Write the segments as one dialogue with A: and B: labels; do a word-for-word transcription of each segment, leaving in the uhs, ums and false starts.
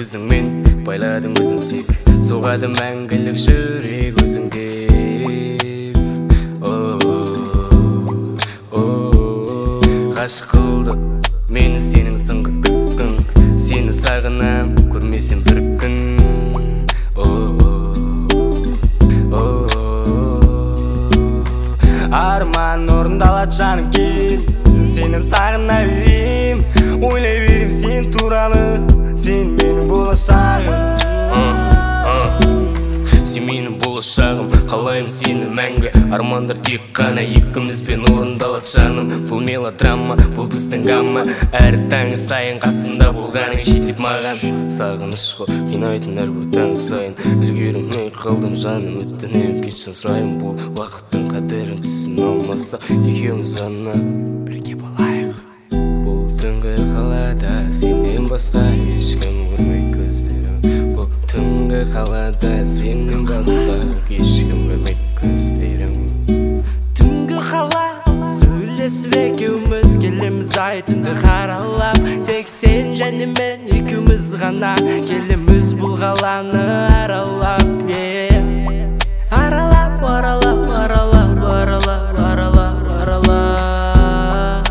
A: көзіңмен байладың өзің тек, соғады мәңгілік жүрек өзіңде. Ғашық қылды мені сенің сыңғы күн, сені сағынам көрмесем бір күн. Арман орындалады жаным кел, сені сағына берем, ойлай берем сен туралы, сен менің болашағым. Сен менің болашағым, қалайым сені мәңгі. Армандар тек қана екімізбен орындалады жаным. Бұл мелодрама, бұл біздің гамма. Әр таңы сайын қасымда болғаның жетеді маған. Сағыныш қой қинайтын әрбір таң сайын, үлгермей қалдым жаным, өтінемін кешірім сұраймын. Бұл уақыттың қадірін түсіне алмаса, екеуміз ғана бірге болайық. Бұл түнгі қалада сенен басқа ешкім көрмейді көздерім. Бұл түнгі қалада сенен басқа ешкім көрмейді көздерім.
B: Түнгі қала сөйлесіп екеуміз келеміз ай түнді қаралап, тек сен және мен екеуміз ғана келеміз бұл қаланы аралап. Аралап, аралап, аралап, аралап, аралап, аралап.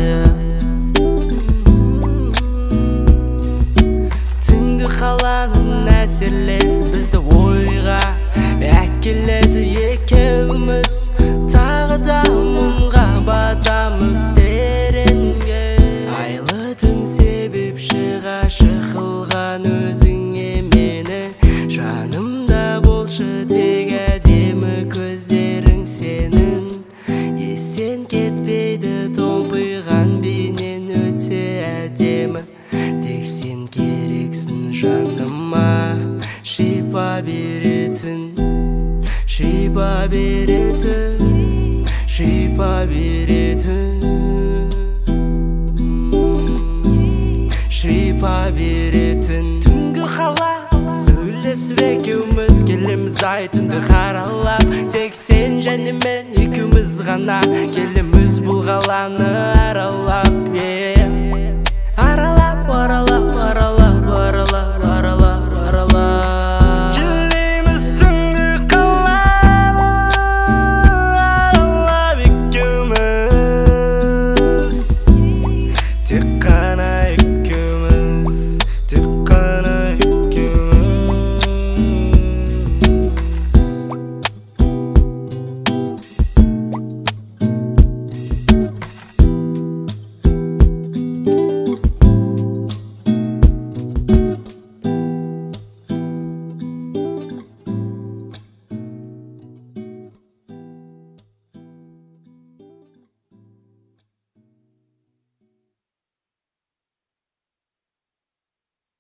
B: Түнгі қаланың әсерлері бізді ойға әкеледі, екеуміз тағы да мұңға батамыз тереңге. Айлы түн себепші ғашық қылған өзіңе мені, жанымда болшы тек әдемі көздерің сенің. Естен кетпейді томпиған бейнен өте әдемі, тек сен керексің жаныма, шипа беретін, шипа беретін, шипа беретін, шипа беретін. Түнгі қала сөйлесіп екеуміз келеміз ай түнді қаралап, тек сен және мен екеуміз ғана келеміз бұл қаланы аралап.